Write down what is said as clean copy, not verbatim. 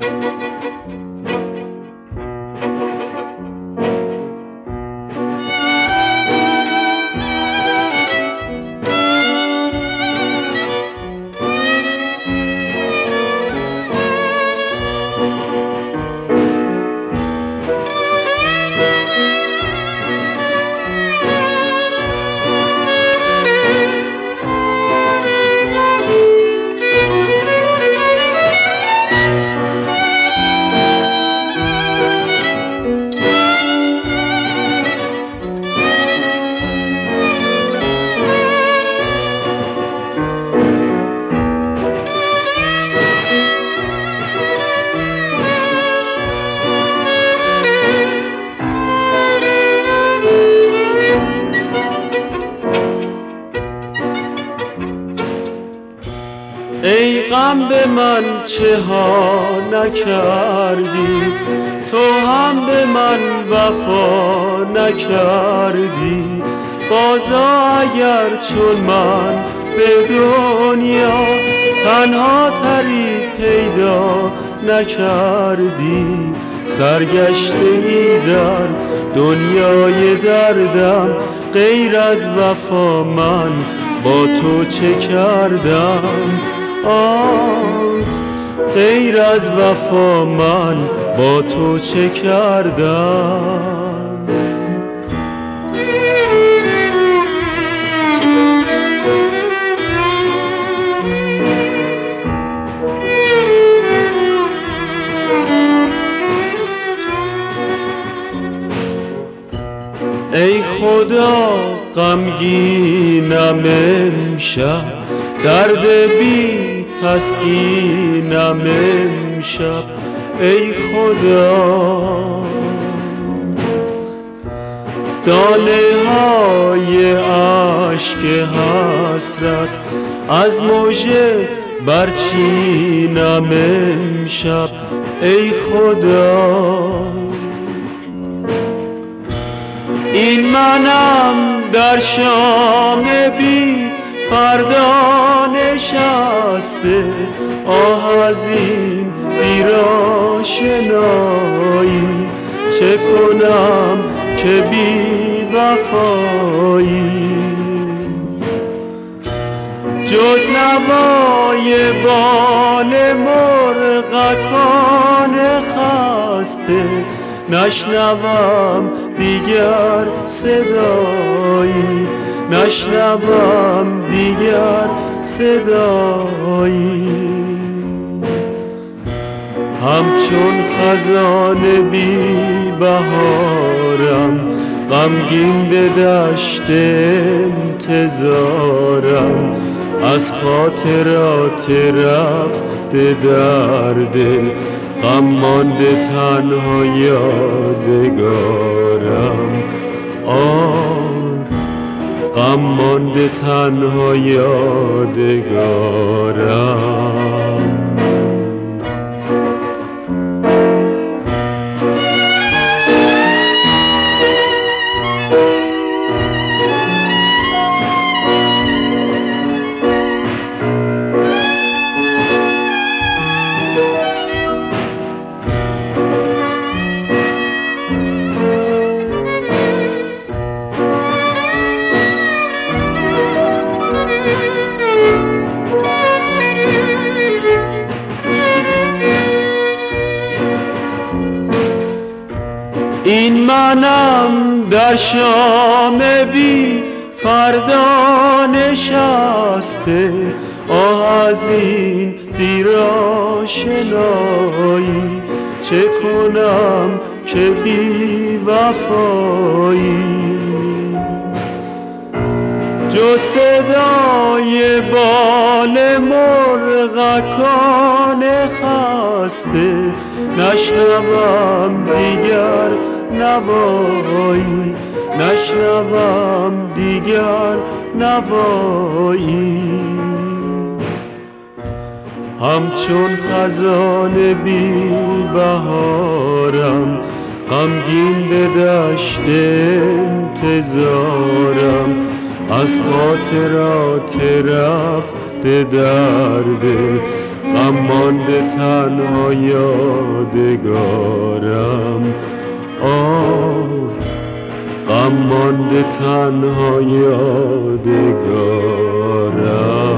ای غم به من چه ها نکردی، تو هم به من وفا نکردی. بازا اگر چون من به دنیا تنها تری پیدا نکردی، سرگشته ای در دنیای دردم، غیر از وفا من با تو چه کردم؟ غیر از وفا من با تو چه کردم؟ ای خدا غمگینم امشب، درد بی تسکینم امشب. ای خدا دانه های اشک حسرت از مژه برچینم امشب. ای خدا این منم در شام بی فردا نشسته، آه از این بی‌آشنایی، چه کنم که بی وفایی؟ جز نوای بال مرغکان خسته نشنوم دیگر صدایی، نشنوم دیگر صدایی. همچون خزان بی بهارم، غمگین به دشت انتظارم، از خاطرات رفته در دل غم مانده تنها یادگارم. غم مانده تنها یادگارم. این منم در شام بی فردا نشسته، آه از این دیر آشنایی، چه کنم که بی وفایی؟ جز صدای بال مرغکان خسته نشنوم دیگر نوایی، نشنوم دیگر نوایی. همچون خزان بی بهارم، غمگین به دشت انتظارم، از خاطرات رفته در دل غم مانده تنها یادگارم غم مانده تنها یادگارم